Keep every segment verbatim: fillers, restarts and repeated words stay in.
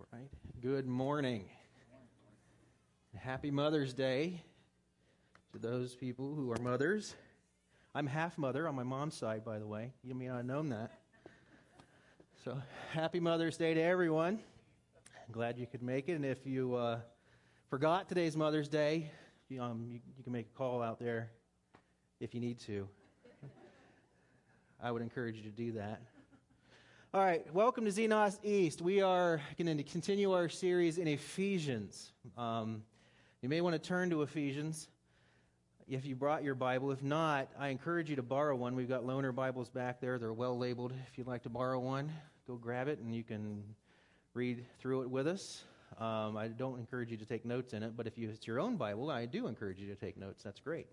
Right. Good morning. Happy Mother's Day to those people who are mothers. I'm half mother on my mom's side, by the way. You may not have known that. So, happy Mother's Day to everyone. I'm glad you could make it. And if you uh, forgot today's Mother's Day, you, um, you, you can make a call out there if you need to. I would encourage you to do that. All right, welcome to Xenos East. We are going to continue our series in Ephesians. Um, you may want to turn to Ephesians if you brought your Bible. If not, I encourage you to borrow one. We've got loaner Bibles back there. They're well labeled. If you'd like to borrow one, go grab it and you can read through it with us. Um, I don't encourage you to take notes in it, but if you, it's your own Bible, I do encourage you to take notes. That's great.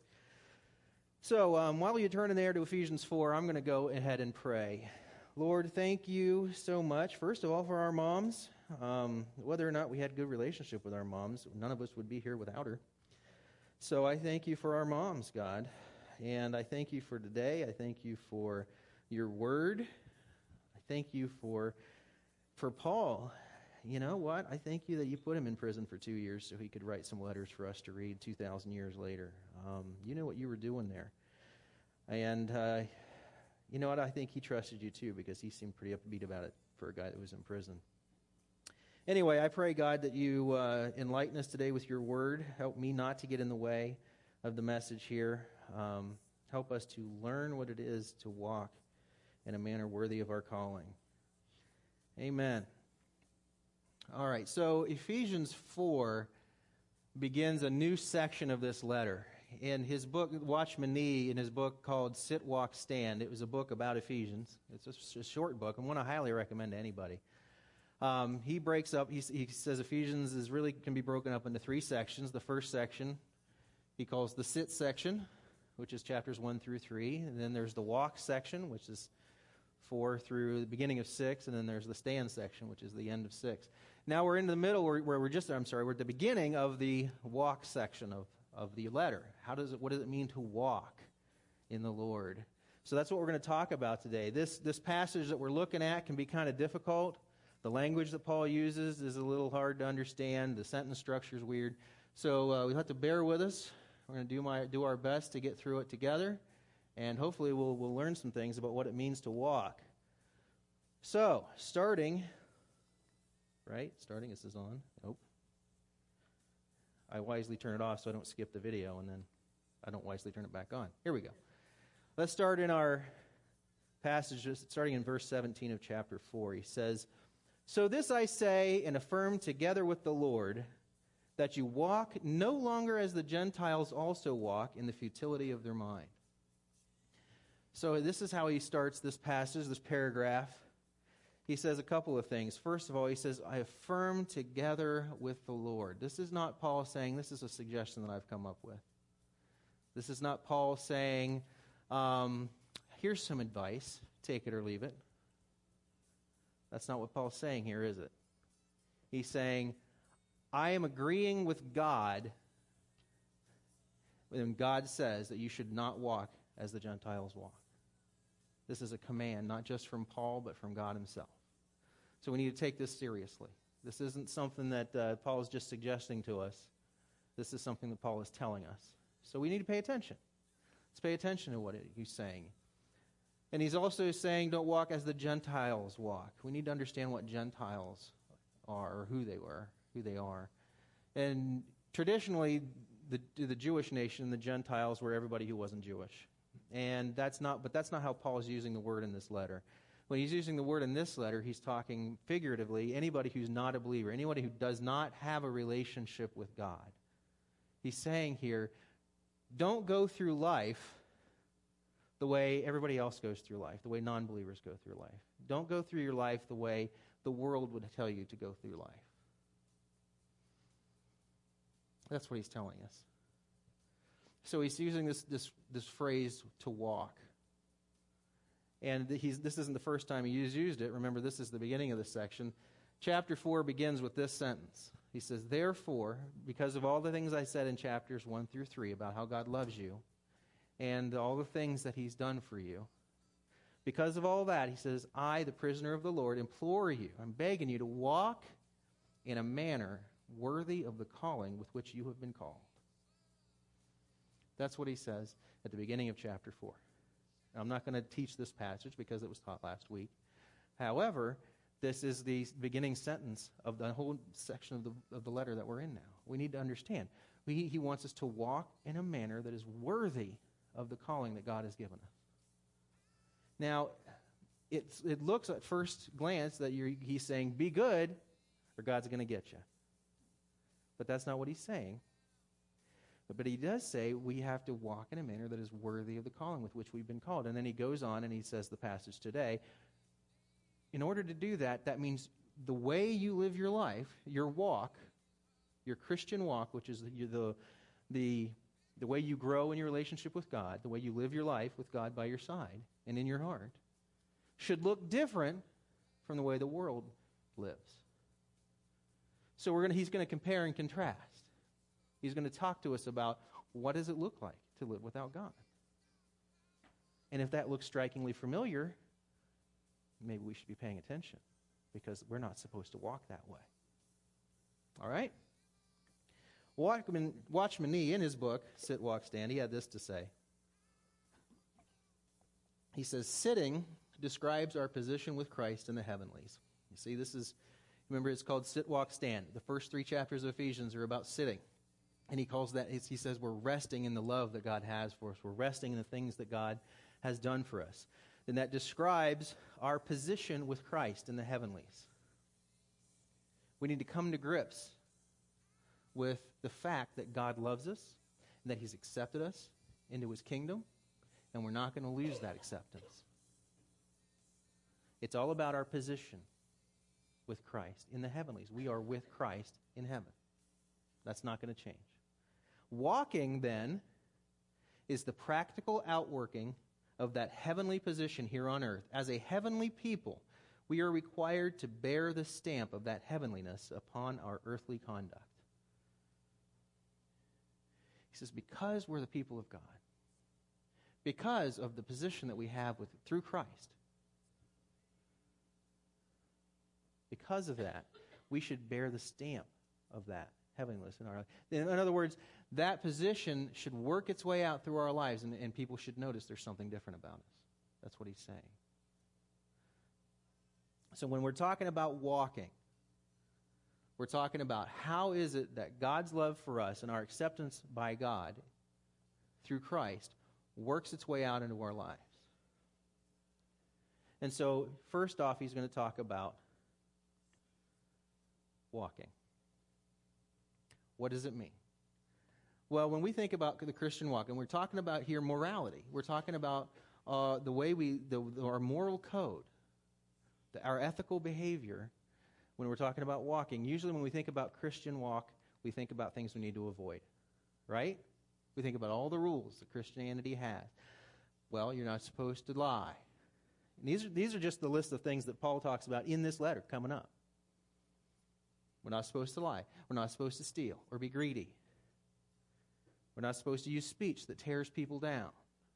So um, while you turn in there to Ephesians four, I'm going to go ahead and pray. Lord, thank you so much, first of all, for our moms. Um, whether or not we had a good relationship with our moms, none of us would be here without her. So I thank you for our moms, God. And I thank you for today. I thank you for your word. I thank you for for Paul. You know what? I thank you that you put him in prison for two years so he could write some letters for us to read two thousand years later. Um, you know what you were doing there. And uh You know what? I think he trusted you too because he seemed pretty upbeat about it for a guy that was in prison. Anyway, I pray, God, that you uh, enlighten us today with your word. Help me not to get in the way of the message here. Um, help us to learn what it is to walk in a manner worthy of our calling. Amen. All right, so Ephesians four begins a new section of this letter. In his book, Watchman Nee, in his book called Sit, Walk, Stand, it was a book about Ephesians. It's a, a short book, and one I highly recommend to anybody. Um, he breaks up, he, he says Ephesians is really can be broken up into three sections. The first section he calls the Sit section, which is chapters one through three. And then there's the Walk section, which is four through the beginning of six. And then there's the Stand section, which is the end of six. Now we're in the middle, where, where we're just, I'm sorry, we're at the beginning of the Walk section of of the letter. How does it, what does it mean to walk in the Lord? So that's what we're going to talk about today. This this passage that we're looking at can be kind of difficult. The language that Paul uses is a little hard to understand. The sentence structure is weird. So uh, we'll have to bear with us. We're going to do my do our best to get through it together, and hopefully we'll we'll learn some things about what it means to walk. So starting, right? Starting. This is on. Nope. I wisely turn it off so I don't skip the video, and then I don't wisely turn it back on. Here we go. Let's start in our passage, starting in verse seventeen of chapter four. He says, "So this I say and affirm together with the Lord, that you walk no longer as the Gentiles also walk in the futility of their mind." So this is how he starts this passage, this paragraph. He says a couple of things. First of all, he says, I affirm together with the Lord. This is not Paul saying, this is a suggestion that I've come up with. This is not Paul saying, um, here's some advice, take it or leave it. That's not what Paul's saying here, is it? He's saying, I am agreeing with God when God says that you should not walk as the Gentiles walk. This is a command, not just from Paul, but from God himself. So we need to take this seriously. This isn't something that uh, Paul is just suggesting to us. This is something that Paul is telling us. So we need to pay attention. Let's pay attention to what he's saying. And he's also saying, don't walk as the Gentiles walk. We need to understand what Gentiles are, or who they were, who they are. And traditionally, the, the Jewish nation, the Gentiles were everybody who wasn't Jewish. And that's not, but that's not how Paul is using the word in this letter. When he's using the word in this letter, he's talking figuratively, anybody who's not a believer, anybody who does not have a relationship with God. He's saying here, don't go through life the way everybody else goes through life, the way non-believers go through life. Don't go through your life the way the world would tell you to go through life. That's what he's telling us. So he's using this this this phrase to walk. And he's, this isn't the first time he's used it. Remember, this is the beginning of this section. Chapter four begins with this sentence. He says, therefore, because of all the things I said in chapters one through three about how God loves you and all the things that he's done for you, because of all that, he says, I, the prisoner of the Lord, implore you, I'm begging you to walk in a manner worthy of the calling with which you have been called. That's what he says at the beginning of chapter four. Now, I'm not going to teach this passage because it was taught last week. However, this is the beginning sentence of the whole section of the, of the letter that we're in now. We need to understand. We, he wants us to walk in a manner that is worthy of the calling that God has given us. Now, it's, it looks at first glance that you're, he's saying, be good, or God's going to get you. But that's not what he's saying. But, but he does say we have to walk in a manner that is worthy of the calling with which we've been called. And then he goes on and he says the passage today, in order to do that, that means the way you live your life, your walk, your Christian walk, which is the, the, the, the way you grow in your relationship with God, the way you live your life with God by your side and in your heart, should look different from the way the world lives. So we're gonna, he's going to compare and contrast. He's going to talk to us about what does it look like to live without God. And if that looks strikingly familiar, maybe we should be paying attention because we're not supposed to walk that way. All right? Watchman, Watchman Nee, in his book, Sit, Walk, Stand, he had this to say. He says, sitting describes our position with Christ in the heavenlies. You see, this is, remember, it's called Sit, Walk, Stand. The first three chapters of Ephesians are about sitting. And he calls that, he says, we're resting in the love that God has for us. We're resting in the things that God has done for us. And that describes our position with Christ in the heavenlies. We need to come to grips with the fact that God loves us and that he's accepted us into his kingdom, and we're not going to lose that acceptance. It's all about our position with Christ in the heavenlies. We are with Christ in heaven. That's not going to change. Walking, then, is the practical outworking of that heavenly position here on earth. As a heavenly people, we are required to bear the stamp of that heavenliness upon our earthly conduct. He says, because we're the people of God, because of the position that we have with through Christ, because of that, we should bear the stamp of that heavenliness in our life. In other words, that position should work its way out through our lives, and, and people should notice there's something different about us. That's what he's saying. So when we're talking about walking, we're talking about how is it that God's love for us and our acceptance by God through Christ works its way out into our lives. And so, first off, he's going to talk about walking. What does it mean? Well, when we think about the Christian walk, and we're talking about here morality, we're talking about uh, the way we, the, our moral code, the, our ethical behavior, when we're talking about walking. Usually when we think about Christian walk, we think about things we need to avoid, right? We think about all the rules that Christianity has. Well, you're not supposed to lie. And these are, these are just the list of things that Paul talks about in this letter coming up. We're not supposed to lie. We're not supposed to steal or be greedy. We're not supposed to use speech that tears people down.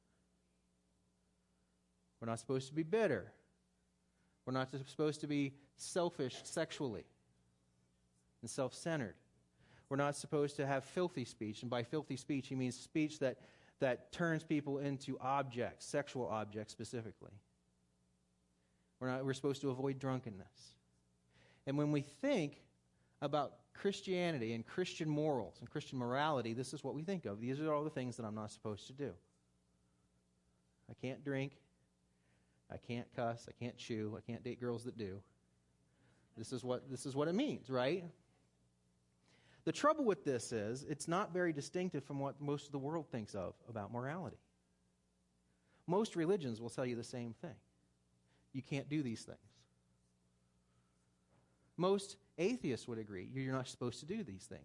We're not supposed to be bitter. We're not supposed to be selfish sexually and self-centered. We're not supposed to have filthy speech. And by filthy speech, he means speech that, that turns people into objects, sexual objects specifically. We're not, we're supposed to avoid drunkenness. And when we think about Christianity and Christian morals and Christian morality, this is what we think of. These are all the things that I'm not supposed to do. I can't drink. I can't cuss. I can't chew. I can't date girls that do. This is what this is what it means, right? The trouble with this is it's not very distinctive from what most of the world thinks of about morality. Most religions will tell you the same thing. You can't do these things. Most atheists would agree you're not supposed to do these things.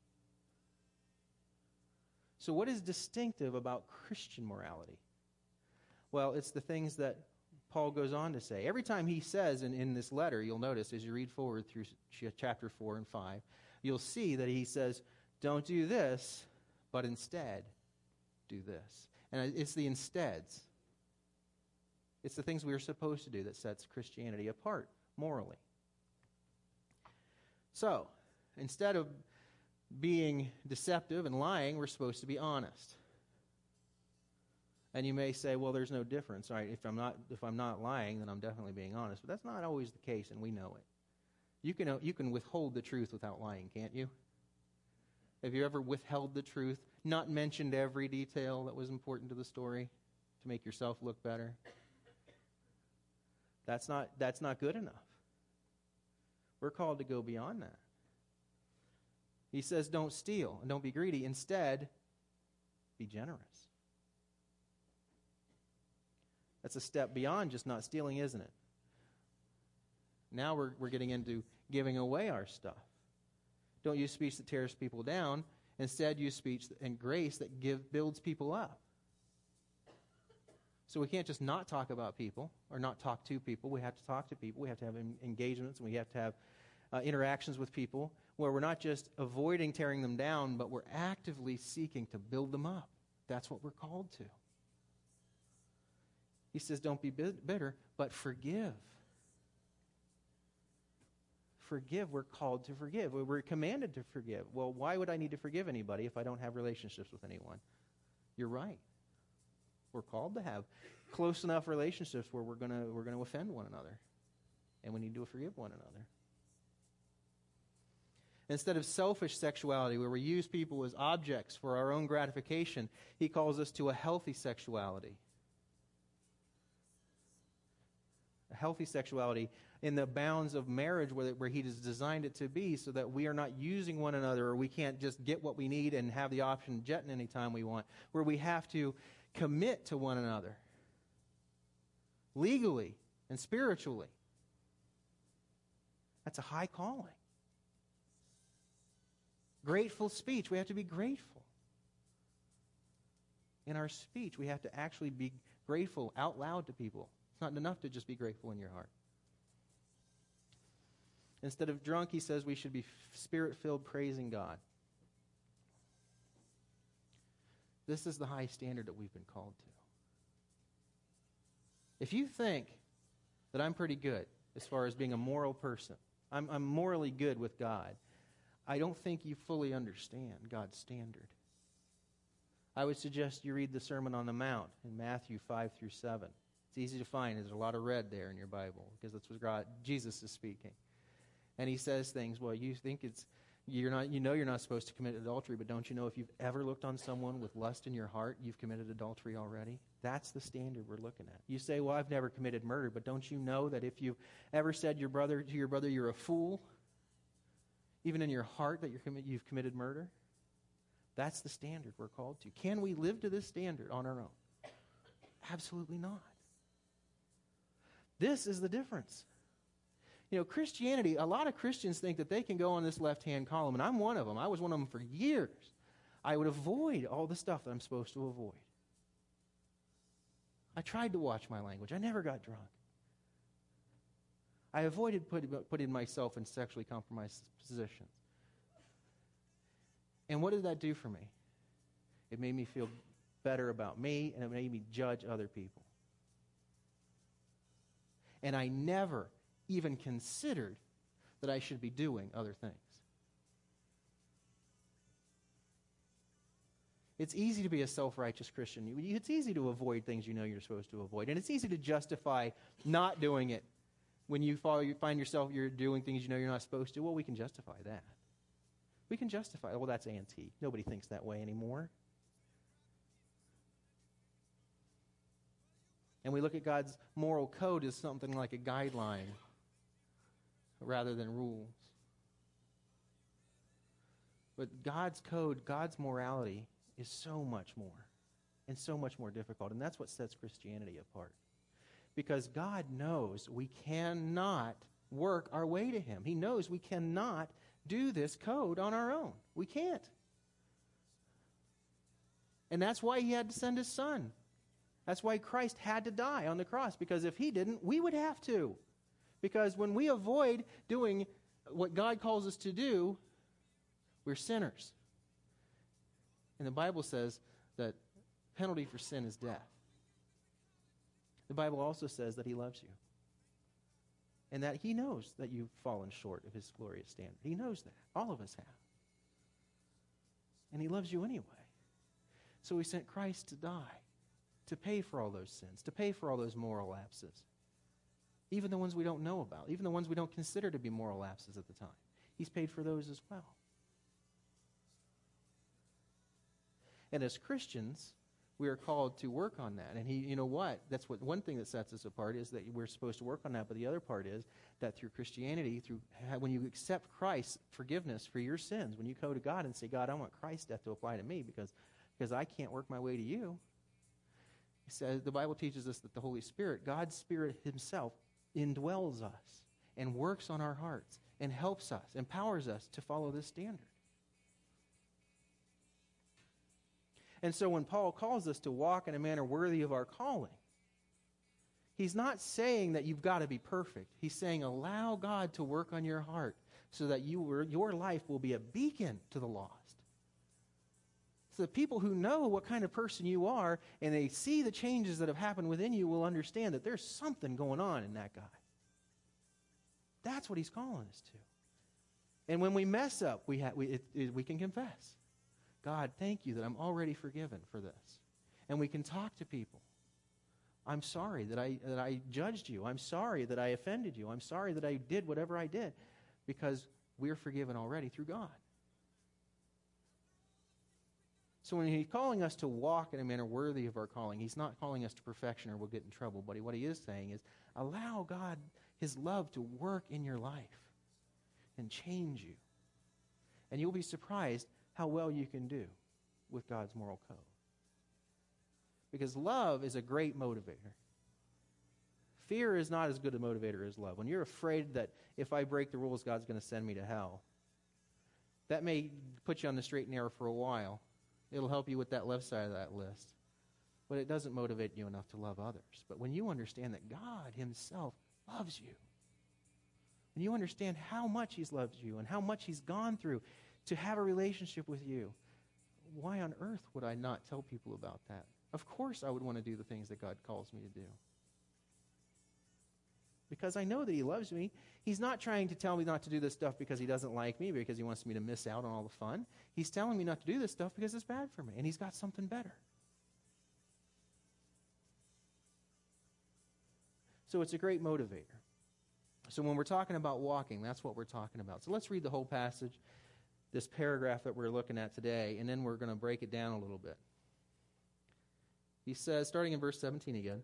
So what is distinctive about Christian morality? Well, it's the things that Paul goes on to say. Every time he says in, in this letter, you'll notice as you read forward through chapter four and five, you'll see that he says, don't do this, but instead do this. And it's the insteads. It's the things we are supposed to do that sets Christianity apart morally. So, instead of being deceptive and lying, we're supposed to be honest. And you may say, well, there's no difference. All right, if I'm not if I'm not lying, then I'm definitely being honest. But that's not always the case, and we know it. You can you can withhold the truth without lying, can't you? Have you ever withheld the truth, not mentioned every detail that was important to the story to make yourself look better? That's not that's not good enough. We're called to go beyond that. He says, don't steal and don't be greedy. Instead, be generous. That's a step beyond just not stealing, isn't it? Now we're we're getting into giving away our stuff. Don't use speech that tears people down. Instead, use speech and grace that give builds people up. So we can't just not talk about people or not talk to people. We have to talk to people. We have to have engagements, and we have to have uh, interactions with people where we're not just avoiding tearing them down, but we're actively seeking to build them up. That's what we're called to. He says, don't be bitter, but forgive. Forgive. We're called to forgive. We're commanded to forgive. Well, why would I need to forgive anybody if I don't have relationships with anyone? You're right. We're called to have close enough relationships where we're going to we're going to offend one another, and we need to forgive one another. Instead of selfish sexuality, where we use people as objects for our own gratification, he calls us to a healthy sexuality. A healthy sexuality in the bounds of marriage where, where he has designed it to be, so that we are not using one another, or we can't just get what we need and have the option of jetting anytime we want, where we have to commit to one another legally and spiritually. That's a high calling. Grateful speech. We have to be grateful. In our speech, we have to actually be grateful out loud to people. It's not enough to just be grateful in your heart. Instead of drunk, he says we should be spirit-filled, praising God. This is the high standard that we've been called to. If you think that I'm pretty good as far as being a moral person, I'm, I'm morally good with God, I don't think you fully understand God's standard. I would suggest you read the Sermon on the Mount in Matthew five through seven. It's easy to find. There's a lot of red there in your Bible because that's what God, Jesus is speaking. And he says things, well, you think it's, you're not, you know you're not supposed to commit adultery, but don't you know if you've ever looked on someone with lust in your heart, you've committed adultery already? That's the standard we're looking at. You say, well, I've never committed murder, but don't you know that if you've ever said your brother to your brother, you're a fool, even in your heart that you're commi- you've committed murder? That's the standard we're called to. Can we live to this standard on our own? Absolutely not. This is the difference. You know, Christianity, a lot of Christians think that they can go on this left-hand column, and I'm one of them. I was one of them for years. I would avoid all the stuff that I'm supposed to avoid. I tried to watch my language. I never got drunk. I avoided putting, putting myself in sexually compromised positions. And what did that do for me? It made me feel better about me, and it made me judge other people. And I never even considered that I should be doing other things. It's easy to be a self-righteous Christian. It's easy to avoid things you know you're supposed to avoid. And it's easy to justify not doing it when you find yourself you're doing things you know you're not supposed to. Well, we can justify that. We can justify, well, that's antique. Nobody thinks that way anymore. And we look at God's moral code as something like a guideline rather than rules. But God's code, God's morality is so much more and so much more difficult. And that's what sets Christianity apart. Because God knows we cannot work our way to Him. He knows we cannot do this code on our own. We can't. And that's why He had to send His Son. That's why Christ had to die on the cross. Because if He didn't, we would have to. Because when we avoid doing what God calls us to do, we're sinners. And the Bible says that penalty for sin is death. The Bible also says that He loves you. and that he knows that you've fallen short of his glorious standard. He knows that. All of us have. And he loves you anyway. So he sent Christ to die, to pay for all those sins, to pay for all those moral lapses, even the ones we don't know about, even the ones we don't consider to be moral lapses at the time. He's paid for those as well. And as Christians, we are called to work on that. And he, you know what? That's what one thing that sets us apart is that we're supposed to work on that. But the other part is that through Christianity, through when you accept Christ's forgiveness for your sins, when you go to God and say, God, I want Christ's death to apply to me because, because I can't work my way to you. He says, the Bible teaches us that the Holy Spirit, God's Spirit himself, indwells us and works on our hearts and helps us, empowers us to follow this standard. And so when Paul calls us to walk in a manner worthy of our calling, he's not saying that you've got to be perfect. He's saying allow God to work on your heart so that you, your life will be a beacon to the lost. So the people who know what kind of person you are and they see the changes that have happened within you will understand that there's something going on in that guy. That's what he's calling us to. And when we mess up, we, ha- we, it, it, we can confess. God, thank you that I'm already forgiven for this. And we can talk to people. I'm sorry that I, that I judged you. I'm sorry that I offended you. I'm sorry that I did whatever I did, because we're forgiven already through God. So when he's calling us to walk in a manner worthy of our calling, he's not calling us to perfection or we'll get in trouble. But what he is saying is allow God, his love, to work in your life and change you. And you'll be surprised how well you can do with God's moral code. Because love is a great motivator. Fear is not as good a motivator as love. When you're afraid that if I break the rules, God's going to send me to hell, that may put you on the straight and narrow for a while. It'll help you with that left side of that list. But it doesn't motivate you enough to love others. But when you understand that God himself loves you, when you understand how much he's loved you and how much he's gone through to have a relationship with you, why on earth would I not tell people about that? Of course I would want to do the things that God calls me to do. Because I know that he loves me. He's not trying to tell me not to do this stuff because he doesn't like me, because he wants me to miss out on all the fun. He's telling me not to do this stuff because it's bad for me, and he's got something better. So it's a great motivator. So when we're talking about walking, that's what we're talking about. So let's read the whole passage, this paragraph that we're looking at today, and then we're going to break it down a little bit. He says, starting in verse seventeen again,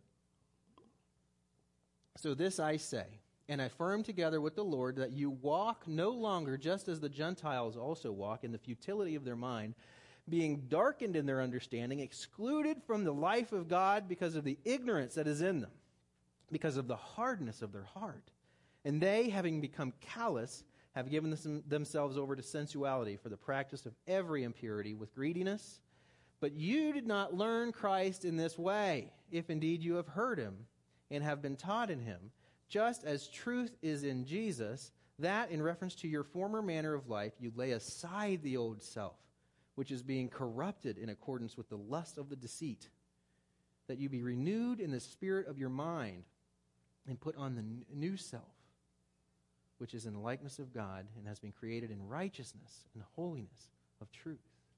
so this I say, and I affirm together with the Lord that you walk no longer just as the Gentiles also walk in the futility of their mind, being darkened in their understanding, excluded from the life of God because of the ignorance that is in them, because of the hardness of their heart. And they, having become callous, have given them, themselves over to sensuality for the practice of every impurity with greediness. But you did not learn Christ in this way, if indeed you have heard him and have been taught in him, just as truth is in Jesus, that in reference to your former manner of life you lay aside the old self, which is being corrupted in accordance with the lust of the deceit, that you be renewed in the spirit of your mind and put on the n- new self, which is in the likeness of God and has been created in righteousness and holiness of truth.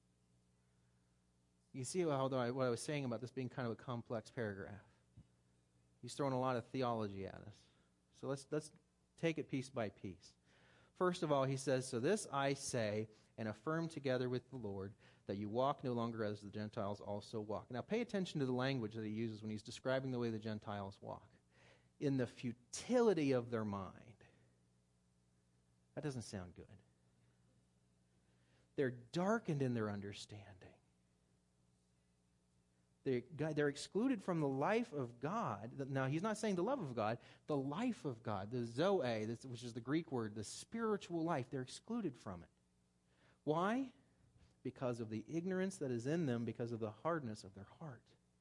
You see how what I was saying about this being kind of a complex paragraph. He's throwing a lot of theology at us. So let's let's take it piece by piece. First of all, he says, so this I say and affirm together with the Lord, that you walk no longer as the Gentiles also walk. Now pay attention to the language that he uses when he's describing the way the Gentiles walk. In the futility of their mind. That doesn't sound good. They're darkened in their understanding. They, they're excluded from the life of God. Now, he's not saying the love of God. The life of God, the zoe, which is the Greek word, the spiritual life, they're excluded from it. Why? Because of the ignorance that is in them, because of the hardness of their heart.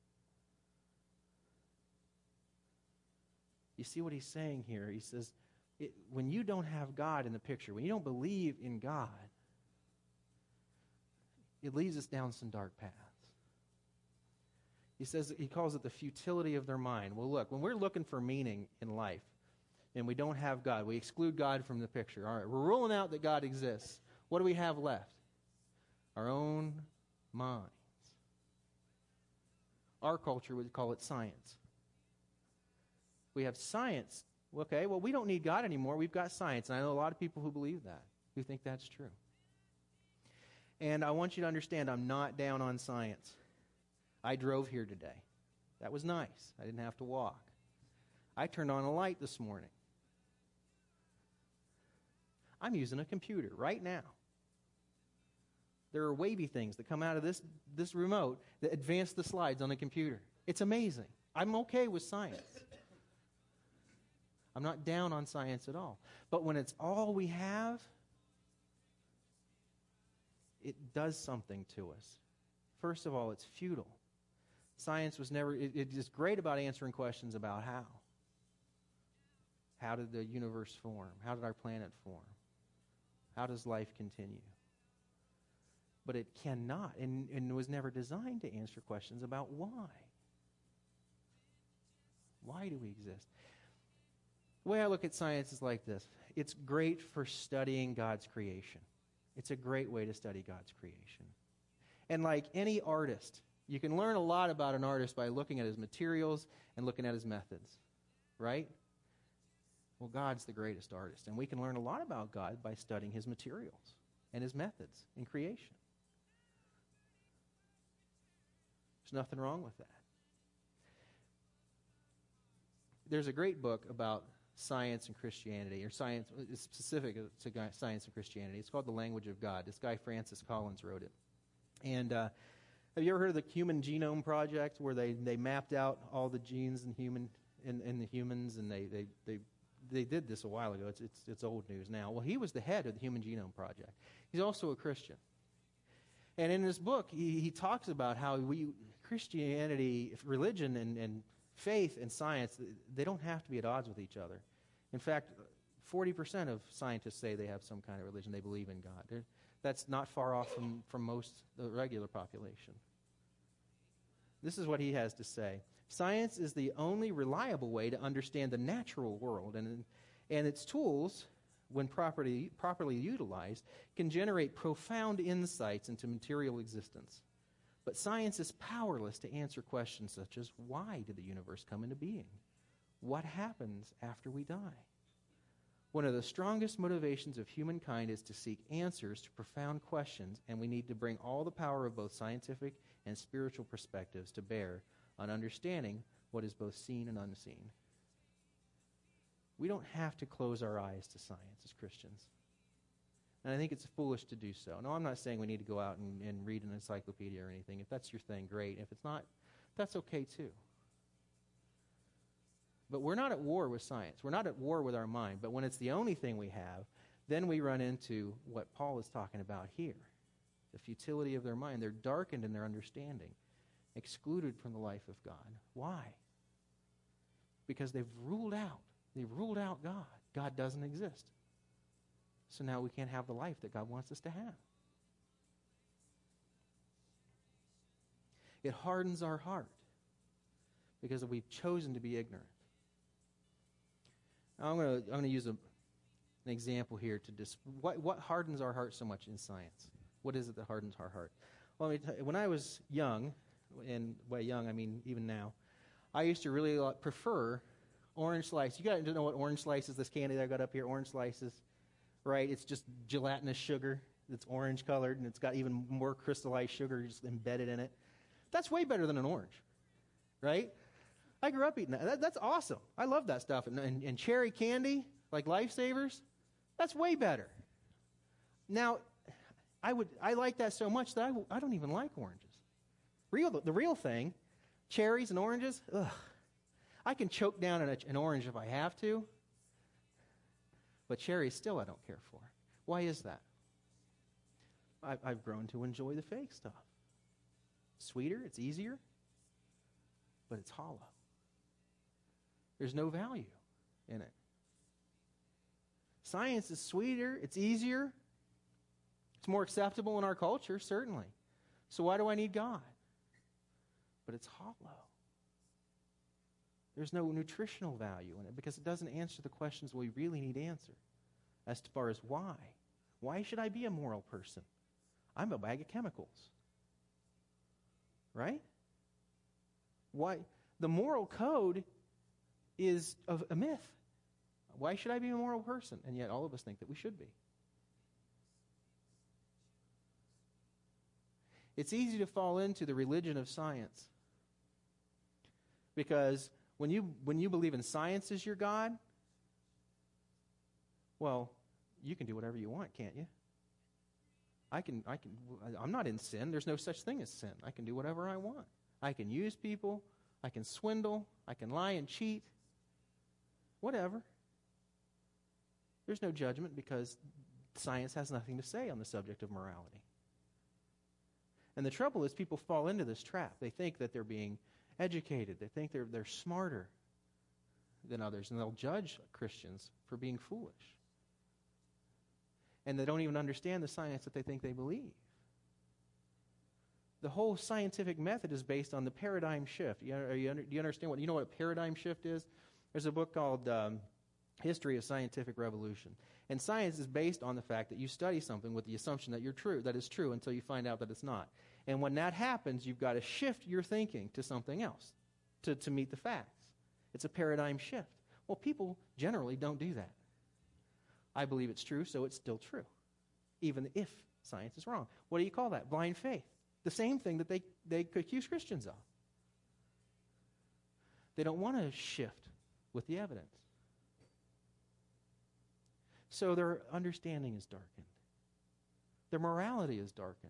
You see what he's saying here? He says, it, when you don't have God in the picture, when you don't believe in God, it leads us down some dark paths. He says, he calls it the futility of their mind. Well, look, when we're looking for meaning in life, and we don't have God. We exclude God from the picture. All right, we're ruling out that God exists. What do we have left? Our own minds. Our culture would call it science. We have science. Okay, well, we don't need God anymore. We've got science. And I know a lot of people who believe that, who think that's true. And I want you to understand, I'm not down on science. I drove here today. That was nice. I didn't have to walk. I turned on a light this morning. I'm using a computer right now. There are wavy things that come out of this, this remote that advance the slides on a computer. It's amazing. I'm okay with science. I'm not down on science at all. But when it's all we have, it does something to us. First of all, it's futile. Science was never, it, it is great about answering questions about how. How did the universe form? How did our planet form? How does life continue? But it cannot, and, and was never designed to answer questions about why. Why do we exist? The way I look at science is like this. It's great for studying God's creation. It's a great way to study God's creation. And like any artist, you can learn a lot about an artist by looking at his materials and looking at his methods, right? Well, God's the greatest artist, and we can learn a lot about God by studying his materials and his methods in creation. There's nothing wrong with that. There's a great book about science and Christianity, or science specific to science and Christianity. It's called The Language of God. This guy, Francis Collins, wrote it. And uh, have you ever heard of the Human Genome Project, where they, they mapped out all the genes in human in, in the humans, and they, they, they, they did this a while ago. It's, it's, it's old news now. Well, he was the head of the Human Genome Project. He's also a Christian. And in this book, he, he talks about how we Christianity, religion, and, and faith and science, they don't have to be at odds with each other. In fact, forty percent of scientists say they have some kind of religion. They believe in God. They're, that's not far off from, from most the regular population. This is what he has to say. Science is the only reliable way to understand the natural world, and, and its tools, when properly, properly utilized, can generate profound insights into material existence. But science is powerless to answer questions such as, why did the universe come into being? What happens after we die? One of the strongest motivations of humankind is to seek answers to profound questions, and we need to bring all the power of both scientific and spiritual perspectives to bear on understanding what is both seen and unseen. We don't have to close our eyes to science as Christians. And I think it's foolish to do so. No, I'm not saying we need to go out and, and read an encyclopedia or anything. If that's your thing, great. If it's not, that's okay too. But we're not at war with science. We're not at war with our mind. But when it's the only thing we have, then we run into what Paul is talking about here. The futility of their mind. They're darkened in their understanding, excluded from the life of God. Why? Because they've ruled out. They've ruled out God. God doesn't exist. So now we can't have the life that God wants us to have. It hardens our heart because we've chosen to be ignorant. Now I'm going to I'm going to use a, an example here to dis- what what hardens our heart so much in science. What is it that hardens our heart? Well, let me tell you, when I was young, and by young I mean even now, I used to really like, prefer orange slice. You got to know what orange slice is. This candy that I got up here, orange slices. Right? It's just gelatinous sugar that's orange colored, and it's got even more crystallized sugar just embedded in it. That's way better than an orange, right? I grew up eating that. that that's awesome. I love that stuff. And, and, and cherry candy, like Lifesavers, that's way better. Now, I would I like that so much that I, I don't even like oranges. Real the real thing, cherries and oranges, ugh. I can choke down an, an orange if I have to. But cherries still I don't care for. Why is that? I've, I've grown to enjoy the fake stuff. Sweeter, it's easier, but it's hollow. There's no value in it. Science is sweeter, it's easier, it's more acceptable in our culture, certainly. So why do I need God? But it's hollow. There's no nutritional value in it because it doesn't answer the questions we really need answered as far as why. Why should I be a moral person? I'm a bag of chemicals. Right? Why? The moral code is a, a myth. Why should I be a moral person? And yet all of us think that we should be. It's easy to fall into the religion of science. Because when you when you believe in science as your God, well, you can do whatever you want, can't you? I can I can I'm not in sin. There's no such thing as sin. I can do whatever I want. I can use people, I can swindle, I can lie and cheat. Whatever. There's no judgment because science has nothing to say on the subject of morality. And the trouble is people fall into this trap. They think that they're being educated. They think they're they're smarter than others, and they'll judge Christians for being foolish. And they don't even understand the science that they think they believe. The whole scientific method is based on the paradigm shift. You, are you under, do you understand what you know what a paradigm shift is? There's a book called um, History of Scientific Revolution. And science is based on the fact that you study something with the assumption that you're true, that is true, until you find out that it's not. And when that happens, you've got to shift your thinking to something else to, to meet the facts. It's a paradigm shift. Well, people generally don't do that. I believe it's true, so it's still true, even if science is wrong. What do you call that? Blind faith. The same thing that they, they accuse Christians of. They don't want to shift with the evidence. So their understanding is darkened. Their morality is darkened.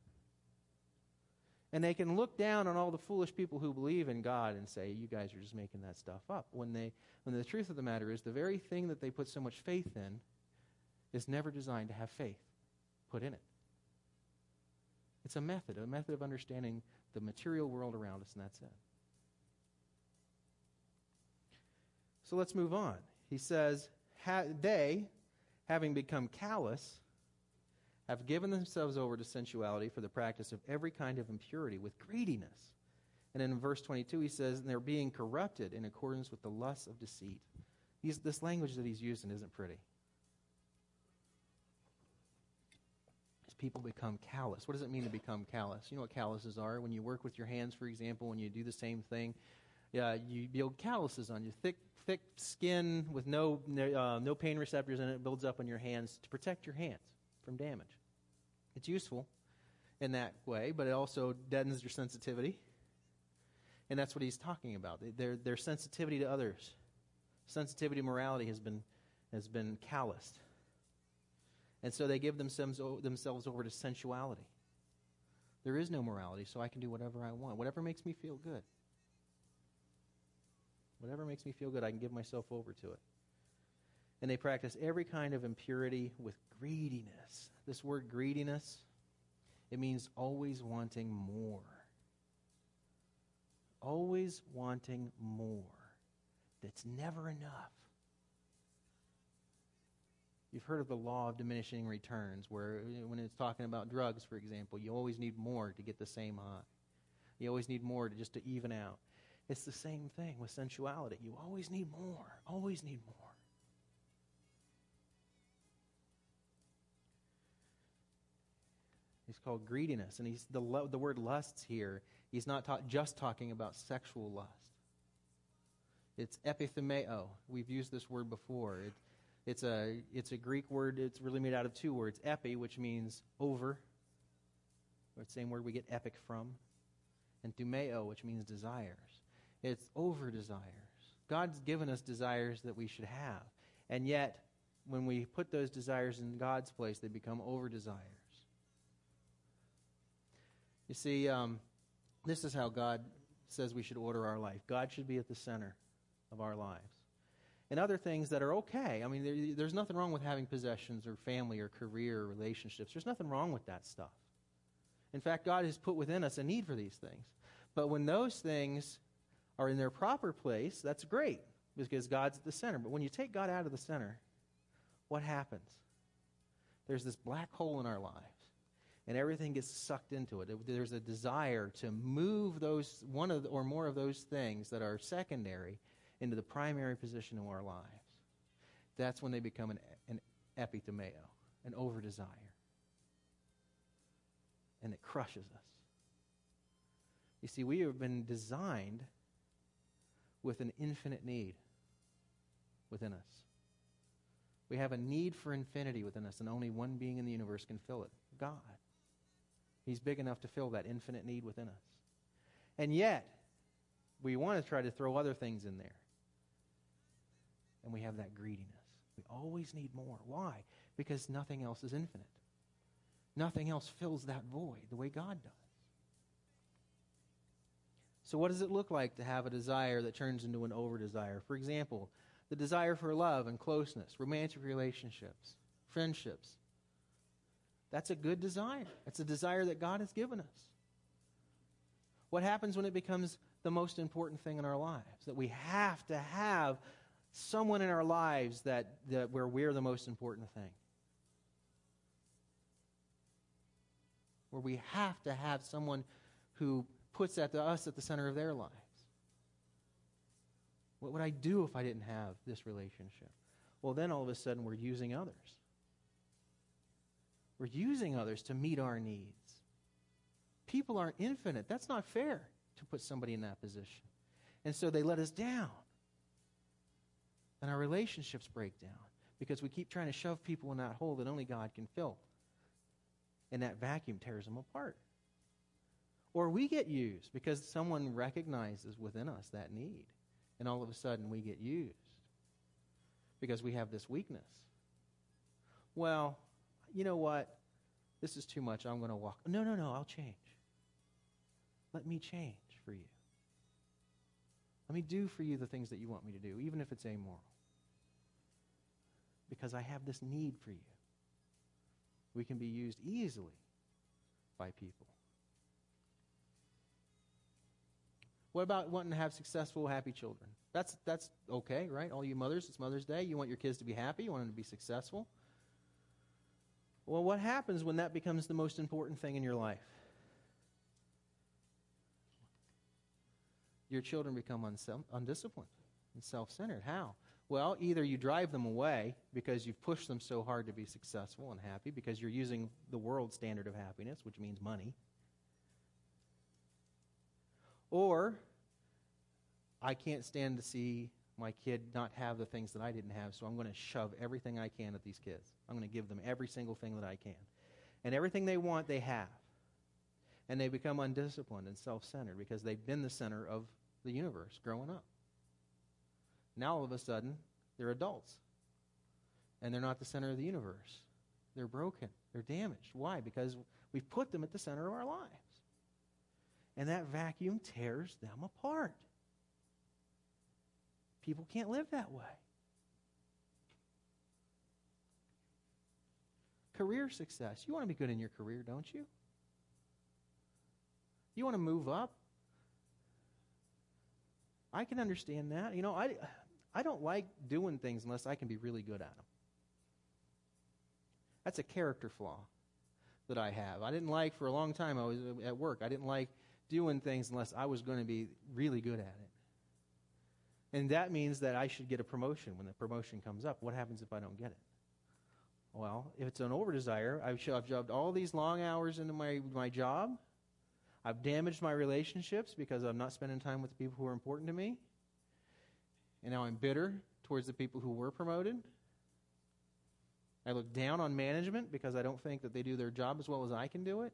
And they can look down on all the foolish people who believe in God and say, you guys are just making that stuff up. When they, when the truth of the matter is, the very thing that they put so much faith in is never designed to have faith put in it. It's a method, a method of understanding the material world around us, and that's it. So let's move on. He says, ha- they, having become callous, have given themselves over to sensuality for the practice of every kind of impurity with greediness. And in verse twenty-two, he says, and they're being corrupted in accordance with the lusts of deceit. He's, this language that he's using isn't pretty. As people become callous. What does it mean to become callous? You know what calluses are? When you work with your hands, for example, when you do the same thing, yeah, you build calluses on you. Thick, thick skin with no, uh, no pain receptors in it builds up on your hands to protect your hands from damage. It's useful in that way, but it also deadens your sensitivity. And that's what he's talking about. Their, their sensitivity to others, sensitivity to morality has been, has been calloused. And so they give themselves, themselves over to sensuality. There is no morality, so I can do whatever I want. Whatever makes me feel good. Whatever makes me feel good, I can give myself over to it. And they practice every kind of impurity with greediness. This word greediness, it means always wanting more. Always wanting more. That's never enough. You've heard of the law of diminishing returns, where when it's talking about drugs, for example, you always need more to get the same high. You always need more to just to even out. It's the same thing with sensuality. You always need more. Always need more. It's called greediness, and he's the lo- the word lusts here. He's not ta- just talking about sexual lust. It's epithumeo. We've used this word before. It, it's a it's a Greek word. It's really made out of two words: epi, which means over. Or the same word we get epic from, and thumeo, which means desires. It's over desires. God's given us desires that we should have, and yet when we put those desires in God's place, they become over desires. You see, um, this is how God says we should order our life. God should be at the center of our lives. And other things that are okay. I mean, there, there's nothing wrong with having possessions or family or career or relationships. There's nothing wrong with that stuff. In fact, God has put within us a need for these things. But when those things are in their proper place, that's great because God's at the center. But when you take God out of the center, what happens? There's this black hole in our lives. And everything gets sucked into it. There's a desire to move those one of the, or more of those things that are secondary into the primary position in our lives, that's when they become an, an epithumeo, an over-desire. And it crushes us. You see, we have been designed with an infinite need within us. We have a need for infinity within us, and only one being in the universe can fill it, God. He's big enough to fill that infinite need within us. And yet, we want to try to throw other things in there. And we have that greediness. We always need more. Why? Because nothing else is infinite. Nothing else fills that void the way God does. So what does it look like to have a desire that turns into an over-desire? For example, the desire for love and closeness, romantic relationships, friendships. That's a good desire. It's a desire that God has given us. What happens when it becomes the most important thing in our lives? That we have to have someone in our lives that, that where we're the most important thing. Where we have to have someone who puts that to us at the center of their lives. What would I do if I didn't have this relationship? Well, then all of a sudden we're using others. We're using others to meet our needs. People aren't infinite. That's not fair to put somebody in that position. And so they let us down. And our relationships break down because we keep trying to shove people in that hole that only God can fill. And that vacuum tears them apart. Or we get used because someone recognizes within us that need. And all of a sudden we get used because we have this weakness. Well, you know what? This is too much. I'm going to walk. No, no, no, I'll change. Let me change for you. Let me do for you the things that you want me to do, even if it's amoral. Because I have this need for you. We can be used easily by people. What about wanting to have successful, happy children? That's that's okay, right? All you mothers, it's Mother's Day. You want your kids to be happy. You want them to be successful. Well, what happens when that becomes the most important thing in your life? Your children become unsel- undisciplined and self-centered. How? Well, either you drive them away because you've pushed them so hard to be successful and happy because you're using the world standard of happiness, which means money. Or, I can't stand to see my kid not have the things that I didn't have, so I'm going to shove everything I can at these kids. I'm going to give them every single thing that I can. And everything they want, they have. And they become undisciplined and self-centered because they've been the center of the universe growing up. Now, all of a sudden, they're adults. And they're not the center of the universe. They're broken. They're damaged. Why? Because we've put them at the center of our lives. And that vacuum tears them apart. People can't live that way. Career success. You want to be good in your career, don't you? You want to move up? I can understand that. You know, I, I don't like doing things unless I can be really good at them. That's a character flaw that I have. I didn't like, for a long time, I was at work, I didn't like doing things unless I was going to be really good at it. And that means that I should get a promotion when the promotion comes up. What happens if I don't get it? Well, if it's an over-desire, I've shoved all these long hours into my, my job. I've damaged my relationships because I'm not spending time with the people who are important to me. And now I'm bitter towards the people who were promoted. I look down on management because I don't think that they do their job as well as I can do it.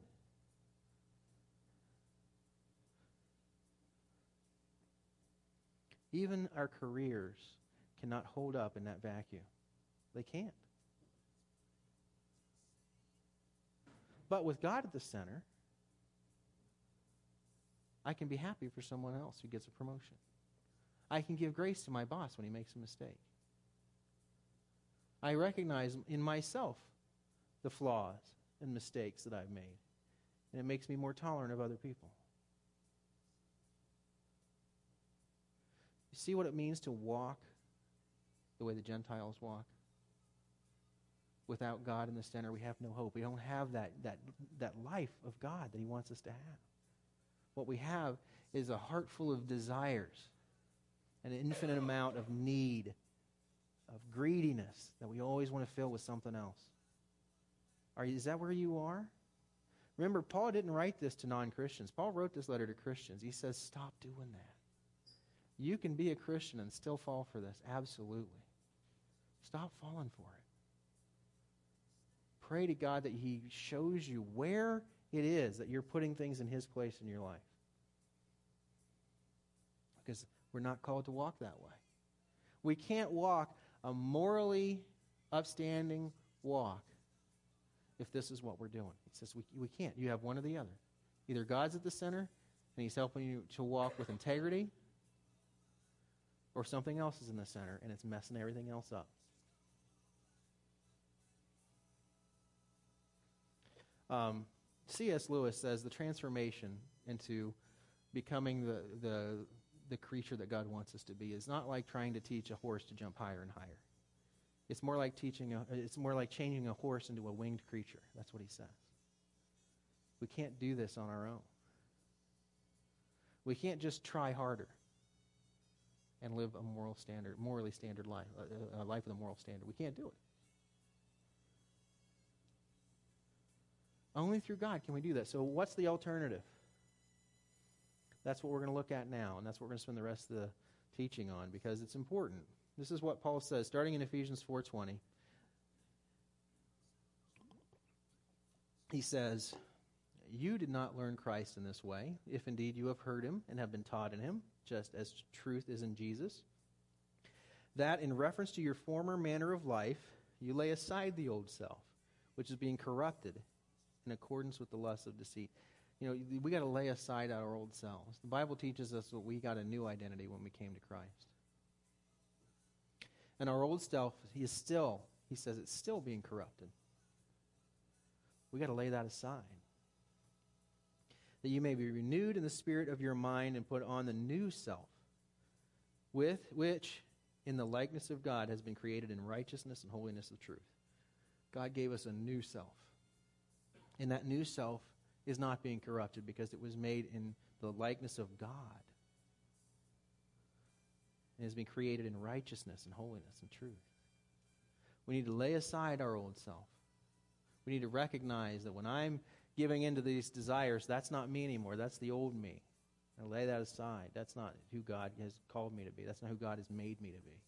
Even our careers cannot hold up in that vacuum. They can't. But with God at the center, I can be happy for someone else who gets a promotion. I can give grace to my boss when he makes a mistake. I recognize in myself the flaws and mistakes that I've made. And it makes me more tolerant of other people. You see what it means to walk the way the Gentiles walk? Without God in the center, we have no hope. We don't have that, that, that life of God that he wants us to have. What we have is a heart full of desires an infinite amount of need, of greediness that we always want to fill with something else. Are you, is that where you are? Remember, Paul didn't write this to non-Christians. Paul wrote this letter to Christians. He says, stop doing that. You can be a Christian and still fall for this. Absolutely. Stop falling for it. Pray to God that He shows you where it is that you're putting things in His place in your life. Because we're not called to walk that way. We can't walk a morally upstanding walk if this is what we're doing. He says we, we can't. You have one or the other. Either God's at the center and He's helping you to walk with integrity, or something else is in the center and it's messing everything else up. Um, C S Lewis says the transformation into becoming the, the, the creature that God wants us to be is not like trying to teach a horse to jump higher and higher. It's more like teaching a, it's more like changing a horse into a winged creature. That's what he says. We can't do this on our own. We can't just try harder and live a moral standard, morally standard life, a, a life with a moral standard. We can't do it. Only through God can we do that. So what's the alternative? That's what we're going to look at now, and that's what we're going to spend the rest of the teaching on, because it's important. This is what Paul says, starting in Ephesians four twenty. He says, "You did not learn Christ in this way, if indeed you have heard Him and have been taught in Him, just as truth is in Jesus, that in reference to your former manner of life, you lay aside the old self, which is being corrupted in accordance with the lust of deceit." You know, we got to lay aside our old selves. The Bible teaches us that we got a new identity when we came to Christ. And our old self, he is still, he says it's still being corrupted. We got to lay that aside. That you may be renewed in the spirit of your mind and put on the new self, with which in the likeness of God has been created in righteousness and holiness of truth. God gave us a new self. And that new self is not being corrupted because it was made in the likeness of God. It has been created in righteousness and holiness and truth. We need to lay aside our old self. We need to recognize that when I'm giving into these desires, that's not me anymore. That's the old me. I lay that aside. That's not who God has called me to be. That's not who God has made me to be.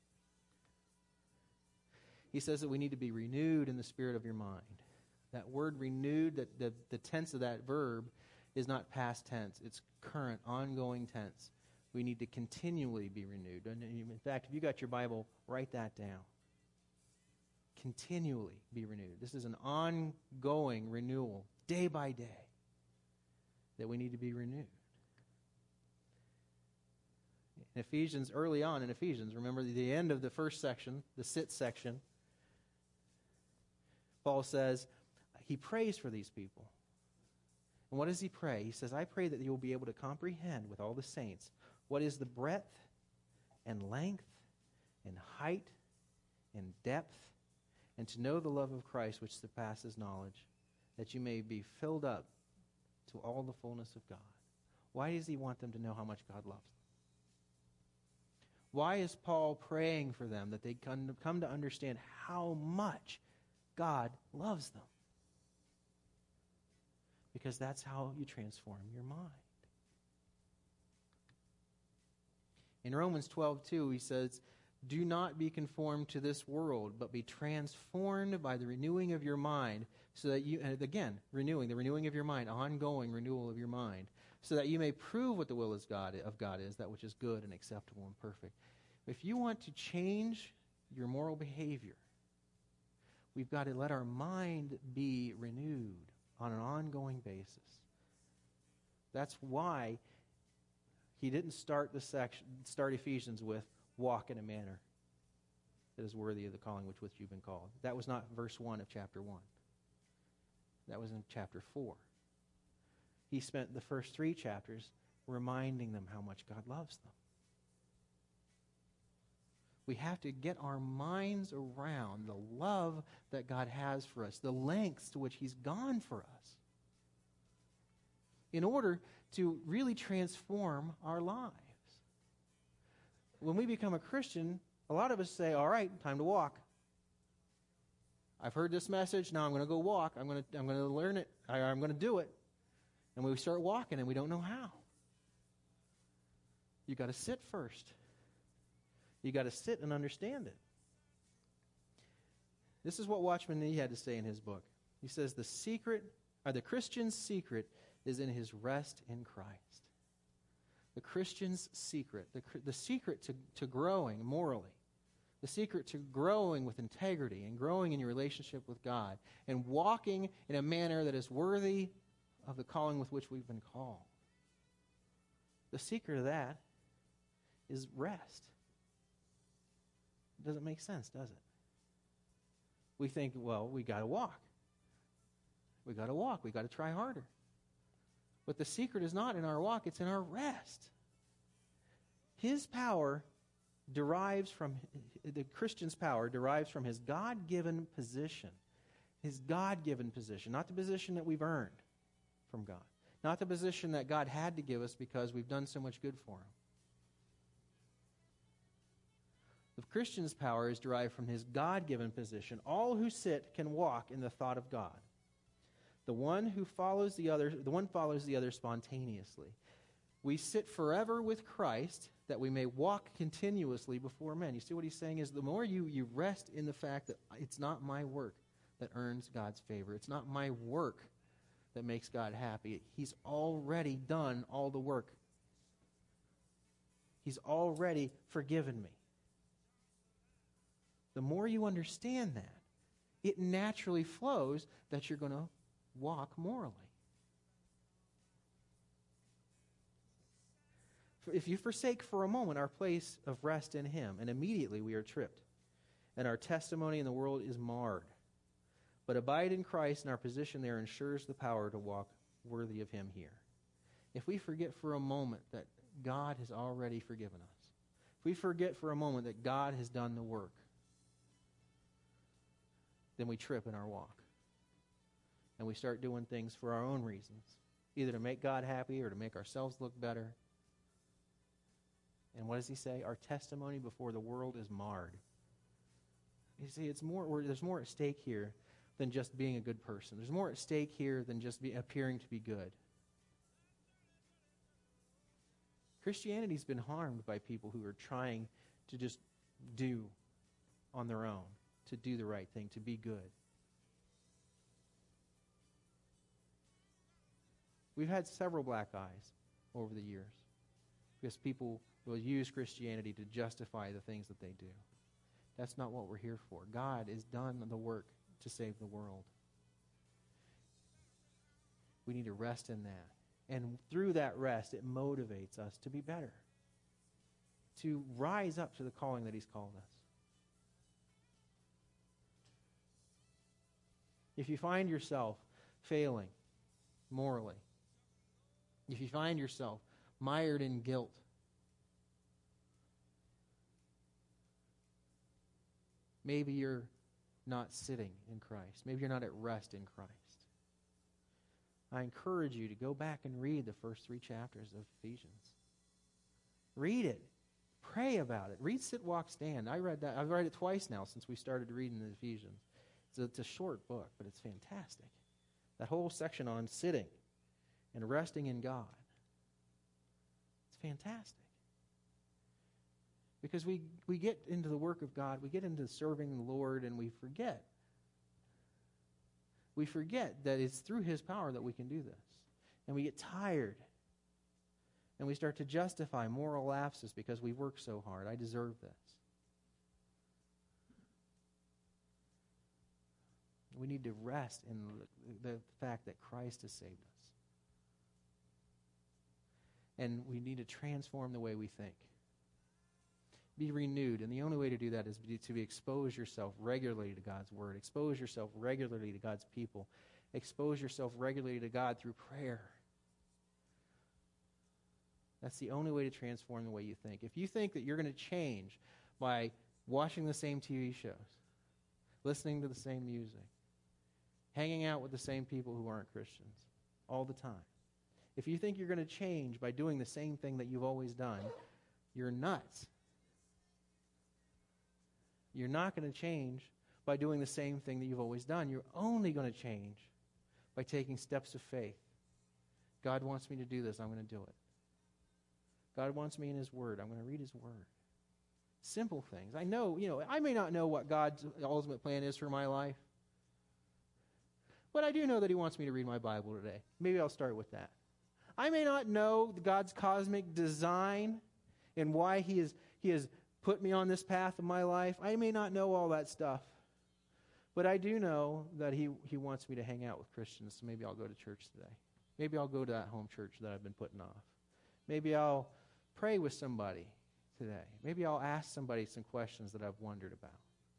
He says that we need to be renewed in the spirit of your mind. That word renewed, that the, the tense of that verb is not past tense. It's current, ongoing tense. We need to continually be renewed. And in fact, if you got your Bible, write that down. Continually be renewed. This is an ongoing renewal, day by day, that we need to be renewed. In Ephesians, early on in Ephesians, remember the end of the first section, the sit section, Paul says, he prays for these people. And what does he pray? He says, I pray that you will be able to comprehend with all the saints what is the breadth and length and height and depth, and to know the love of Christ which surpasses knowledge, that you may be filled up to all the fullness of God. Why does he want them to know how much God loves them? Why is Paul praying for them that they come to understand how much God loves them? Because that's how you transform your mind. In Romans twelve two, he says, do not be conformed to this world, but be transformed by the renewing of your mind, so that you, and again, renewing, the renewing of your mind, ongoing renewal of your mind, so that you may prove what the will is God, of God is, that which is good and acceptable and perfect. If you want to change your moral behavior, we've got to let our mind be renewed on an ongoing basis. That's why he didn't start the section, start Ephesians with walk in a manner that is worthy of the calling with which you've been called. That was not verse one of chapter one. That was in chapter four. He spent the first three chapters reminding them how much God loves them. We have to get our minds around the love that God has for us, the lengths to which he's gone for us, in order to really transform our lives. when we become a Christian, a lot of us say, all right, time to walk. I've heard this message, now I'm going to go walk. I'm going to I'm going to learn it. I, I'm going to do it. And we start walking and we don't know how. You got to sit first. You got to sit and understand it. This is what Watchman Nee had to say in his book. He says the secret, or the Christian's secret is in his rest in Christ. The Christian's secret, the, the secret to, to growing morally, the secret to growing with integrity and growing in your relationship with God and walking in a manner that is worthy of the calling with which we've been called. The secret of that is rest. It doesn't make sense, does it? We think, well, we got to walk. We got to walk. We got to try harder. But the secret is not in our walk, it's in our rest. His power derives from, the Christian's power derives from his God-given position. His God-given position, not the position that we've earned from God. Not the position that God had to give us because we've done so much good for him. The Christian's power is derived from his God-given position. All who sit can walk in the thought of God. The one who follows the other, the one follows the other spontaneously. We sit forever with Christ that we may walk continuously before men. You see what he's saying is the more you, you rest in the fact that it's not my work that earns God's favor. It's not my work that makes God happy. He's already done all the work. He's already forgiven me. The more you understand that, it naturally flows that you're going to walk morally. If you forsake for a moment our place of rest in him, and immediately we are tripped, and our testimony in the world is marred. But abide in Christ, and our position there ensures the power to walk worthy of him here. If we forget for a moment that God has already forgiven us, if we forget for a moment that God has done the work, then we trip in our walk. And we start doing things for our own reasons, either to make God happy or to make ourselves look better. And what does he say? Our testimony before the world is marred. You see, it's more. There's more at stake here than just being a good person. There's more at stake here than just be, appearing to be good. Christianity's been harmed by people who are trying to just do on their own, to do the right thing, to be good. We've had several black eyes over the years because people will use Christianity to justify the things that they do. That's not what we're here for. God has done the work to save the world. We need to rest in that. And through that rest, it motivates us to be better, to rise up to the calling that he's called us. If you find yourself failing morally, if you find yourself mired in guilt, maybe you're not sitting in Christ. Maybe you're not at rest in Christ. I encourage you to go back and read the first three chapters of Ephesians. Read it. Pray about it. Read Sit, Walk, Stand. I read that. I've read it twice now since we started reading the Ephesians. It's a, it's a short book, but it's fantastic. That whole section on sitting and resting in God. It's fantastic. Because we, we get into the work of God, we get into serving the Lord, and we forget. We forget that it's through his power that we can do this. And we get tired. And we start to justify moral lapses because we work so hard. I deserve this. We need to rest in the, the fact that Christ has saved us. And we need to transform the way we think. Be renewed. And the only way to do that is to be expose yourself regularly to God's word. Expose yourself regularly to God's people. Expose yourself regularly to God through prayer. That's the only way to transform the way you think. If you think that you're going to change by watching the same T V shows, listening to the same music, hanging out with the same people who aren't Christians all the time, if you think you're going to change by doing the same thing that you've always done, you're nuts. You're not going to change by doing the same thing that you've always done. You're only going to change by taking steps of faith. God wants me to do this. I'm going to do it. God wants me in His Word. I'm going to read His Word. Simple things. I know, you know, I may not know what God's ultimate plan is for my life, but I do know that He wants me to read my Bible today. Maybe I'll start with that. I may not know God's cosmic design and why He is He has put me on this path of my life. I may not know all that stuff, but I do know that He He wants me to hang out with Christians. So maybe I'll go to church today. Maybe I'll go to that home church that I've been putting off. Maybe I'll pray with somebody today. Maybe I'll ask somebody some questions that I've wondered about.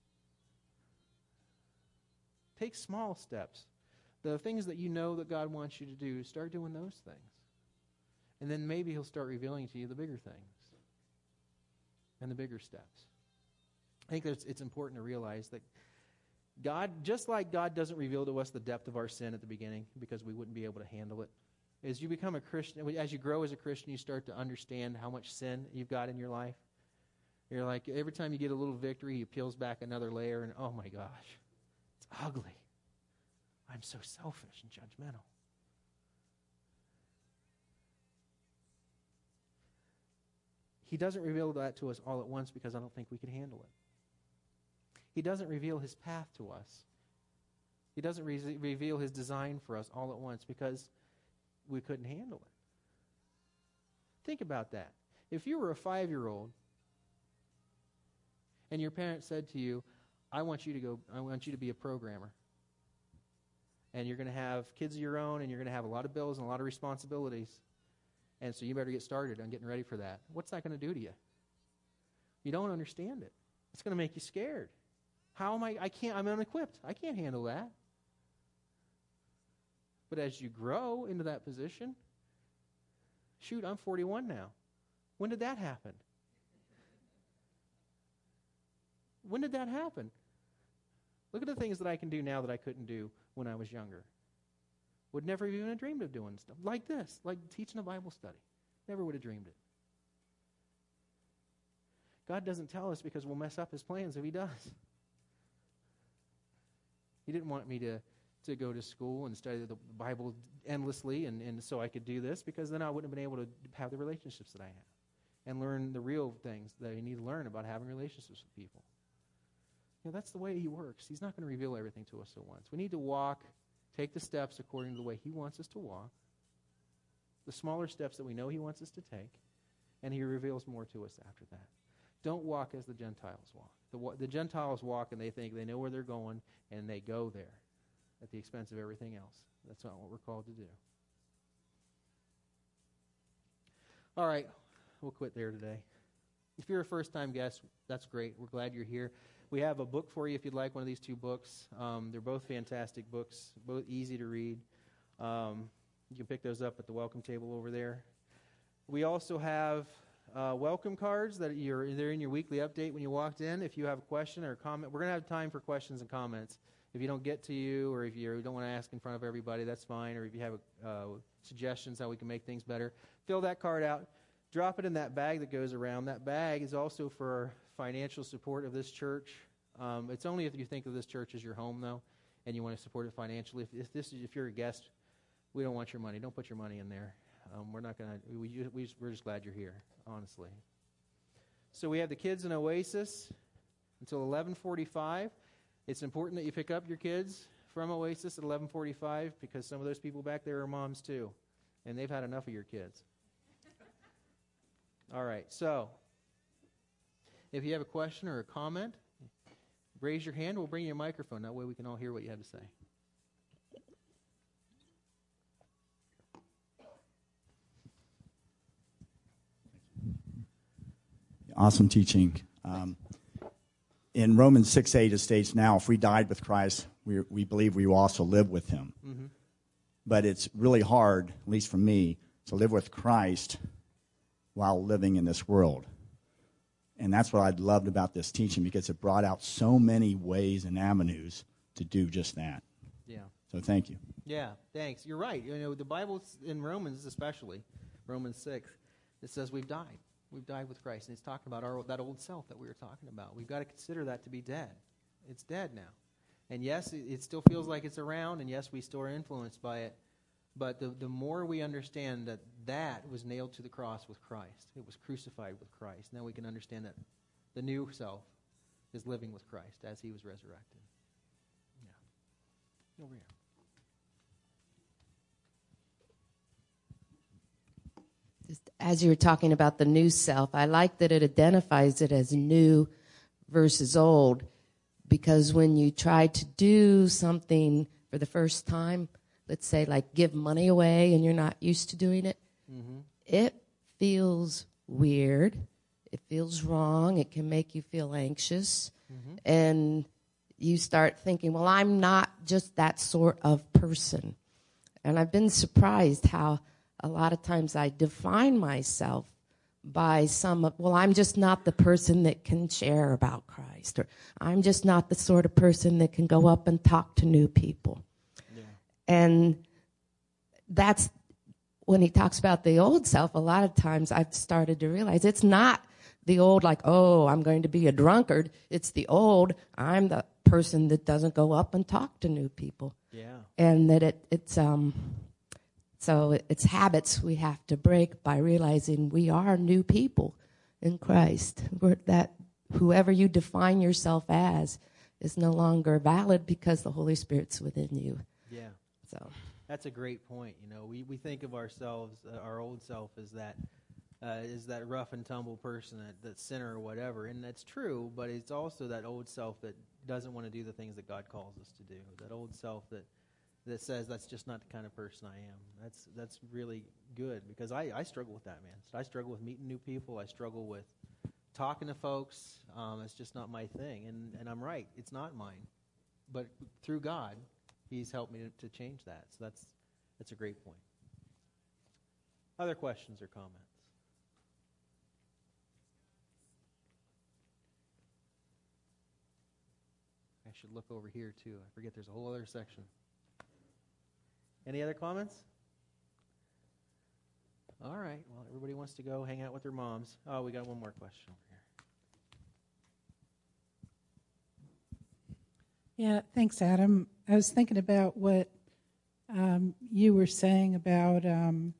Take small steps. The things that you know that God wants you to do, start doing those things. And then maybe He'll start revealing to you the bigger things and the bigger steps. I think it's, it's important to realize that God, just like God doesn't reveal to us the depth of our sin at the beginning because we wouldn't be able to handle it, as you become a Christian, as you grow as a Christian, you start to understand how much sin you've got in your life. You're like, every time you get a little victory, He peels back another layer, and oh my gosh, it's ugly. I'm so selfish and judgmental. He doesn't reveal that to us all at once because I don't think we can handle it. He doesn't reveal His path to us. He doesn't re- reveal His design for us all at once because we couldn't handle it. Think about that. If you were a five-year-old and your parents said to you, I want you to go, I want you to be a programmer. And you're going to have kids of your own and you're going to have a lot of bills and a lot of responsibilities. And so you better get started on getting ready for that. What's that going to do to you? You don't understand it. It's going to make you scared. How am I? I can't, I'm unequipped. I can't handle that. But as you grow into that position, shoot, I'm forty-one now. When did that happen? When did that happen? Look at the things that I can do now that I couldn't do when I was younger. Would never even have dreamed of doing stuff like this, like teaching a Bible study. Never would have dreamed it. God doesn't tell us because we'll mess up His plans if He does. He didn't want me to, to go to school and study the Bible endlessly and, and so I could do this, because then I wouldn't have been able to have the relationships that I have and learn the real things that I need to learn about having relationships with people. You know, that's the way He works. He's not going to reveal everything to us at once. We need to walk, take the steps according to the way He wants us to walk, the smaller steps that we know He wants us to take, and He reveals more to us after that. Don't walk as the Gentiles walk. The, the Gentiles walk and they think they know where they're going, and they go there at the expense of everything else. That's not what we're called to do. All right, we'll quit there today. If you're a first-time guest, that's great. We're glad you're here. We have a book for you if you'd like one of these two books. Um, they're both fantastic books, both easy to read. Um, you can pick those up at the welcome table over there. We also have uh, welcome cards that you're they're in your weekly update when you walked in. If you have a question or a comment, we're going to have time for questions and comments. If you don't get to you, or if you don't want to ask in front of everybody, that's fine. Or if you have uh, suggestions how we can make things better, fill that card out. Drop it in that bag that goes around. That bag is also for financial support of this church. Um, it's only if you think of this church as your home, though, and you want to support it financially. If, if this is, if you're a guest, we don't want your money. Don't put your money in there. Um, we're not going to. We, we just, we're just glad you're here, honestly. So we have the kids in Oasis until eleven forty-five. It's important that you pick up your kids from Oasis at eleven forty-five because some of those people back there are moms too, and they've had enough of your kids. All right, so if you have a question or a comment, raise your hand. We'll bring you a microphone. That way we can all hear what you have to say. Awesome teaching. Um, in Romans six eight, it states, now if we died with Christ, we, we believe we will also live with Him. Mm-hmm. But it's really hard, at least for me, to live with Christ while living in this world. And that's what I loved about this teaching, because it brought out so many ways and avenues to do just that. Yeah. So thank you. Yeah, thanks. You're right. You know, the Bible in Romans especially, Romans six, it says we've died. We've died with Christ. And it's talking about our that old self that we were talking about. We've got to consider that to be dead. It's dead now. And yes, it, it still feels like it's around, and yes, we still are influenced by it. But the, the more we understand that that was nailed to the cross with Christ, it was crucified with Christ, now we can understand that the new self is living with Christ as he was resurrected. Yeah. Over here. Just as you were talking about the new self, I like that it identifies it as new versus old, because when you try to do something for the first time, let's say like give money away and you're not used to doing it, mm-hmm. it feels weird. It feels wrong. It can make you feel anxious. Mm-hmm. And you start thinking, well, I'm not just that sort of person. And I've been surprised how a lot of times I define myself by some of, well, I'm just not the person that can share about Christ, or I'm just not the sort of person that can go up and talk to new people. Yeah. And that's when he talks about the old self, a lot of times I've started to realize it's not the old like, oh, I'm going to be a drunkard. It's the old, I'm the person that doesn't go up and talk to new people. Yeah. And that it it's um so it's habits we have to break by realizing we are new people in Christ. We're, that whoever you define yourself as is no longer valid because the Holy Spirit's within you. Yeah. So that's a great point. You know, we, we think of ourselves, uh, our old self, as that uh, is that rough and tumble person, that, that sinner or whatever, and that's true. But it's also that old self that doesn't want to do the things that God calls us to do. That old self that. that says that's just not the kind of person I am. That's that's really good, because I, I struggle with that, man. I struggle with meeting new people. I struggle with talking to folks. Um, it's just not my thing. And, and I'm right. It's not mine. But through God, he's helped me to, to change that. So that's that's a great point. Other questions or comments? I should look over here, too. I forget there's a whole other section. Any other comments? All right. Well, everybody wants to go hang out with their moms. Oh, we got one more question over here. Yeah, thanks, Adam. I was thinking about what um, you were saying about um,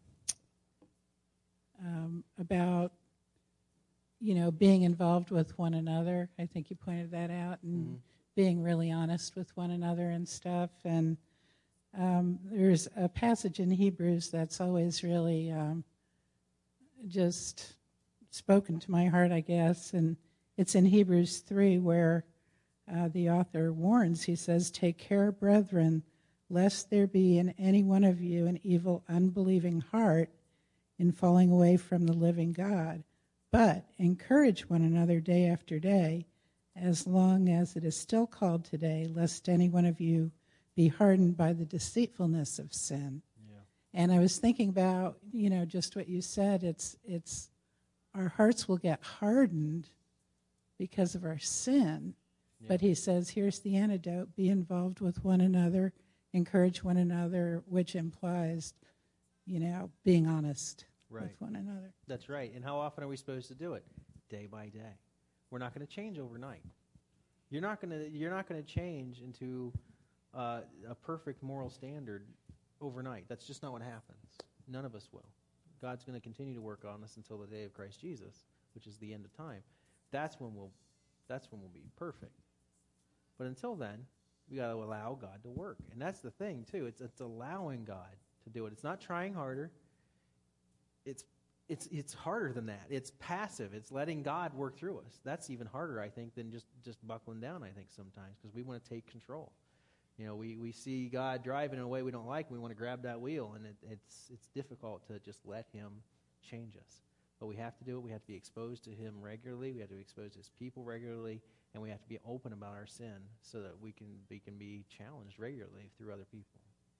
um, about you know being involved with one another. I think you pointed that out, and mm-hmm. being really honest with one another and stuff, and. Um, there's a passage in Hebrews that's always really um, just spoken to my heart, I guess, and it's in Hebrews three where uh, the author warns. He says, "Take care, brethren, lest there be in any one of you an evil, unbelieving heart in falling away from the living God. But encourage one another day after day, as long as it is still called today, lest any one of you be hardened by the deceitfulness of sin." Yeah. And I was thinking about, you know, just what you said. It's it's our hearts will get hardened because of our sin. Yeah. But he says, here's the antidote: be involved with one another, encourage one another, which implies, you know, being honest right. with one another. That's right. And how often are we supposed to do it? Day by day. We're not going to change overnight. You're not going to you're not going to change into Uh, a perfect moral standard overnight. That's just not what happens. None of us will. God's going to continue to work on us until the day of Christ Jesus, which is the end of time. That's when we'll that's when we'll be perfect. But until then, we got to allow God to work. And that's the thing too. It's it's allowing God to do it. It's not trying harder. It's it's it's harder than that. It's passive. It's letting God work through us. That's even harder, I think, than just just buckling down, I think, sometimes, because we want to take control. You know, we, we see God driving in a way we don't like, and we want to grab that wheel, and it, it's it's difficult to just let him change us. But we have to do it. We have to be exposed to him regularly. We have to be exposed to his people regularly, and we have to be open about our sin so that we can we can be challenged regularly through other people.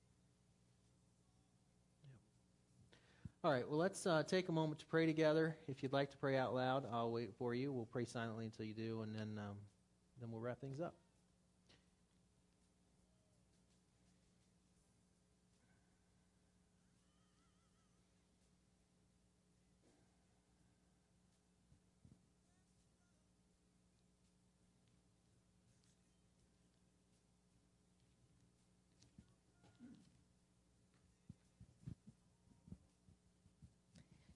Yeah. All right, well, let's uh, take a moment to pray together. If you'd like to pray out loud, I'll wait for you. We'll pray silently until you do, and then um, then we'll wrap things up.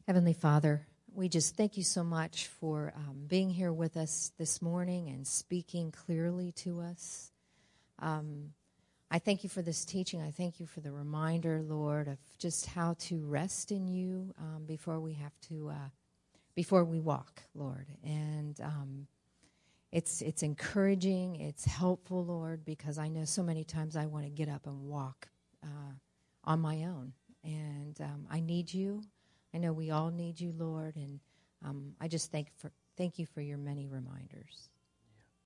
Heavenly Father, we just thank you so much for um, being here with us this morning and speaking clearly to us. Um, I thank you for this teaching. I thank you for the reminder, Lord, of just how to rest in you um, before we have to, uh, before we walk, Lord. And um, it's it's encouraging, it's helpful, Lord, because I know so many times I want to get up and walk uh, on my own. And um, I need you. I know we all need you, Lord, and um, I just thank for thank you for your many reminders.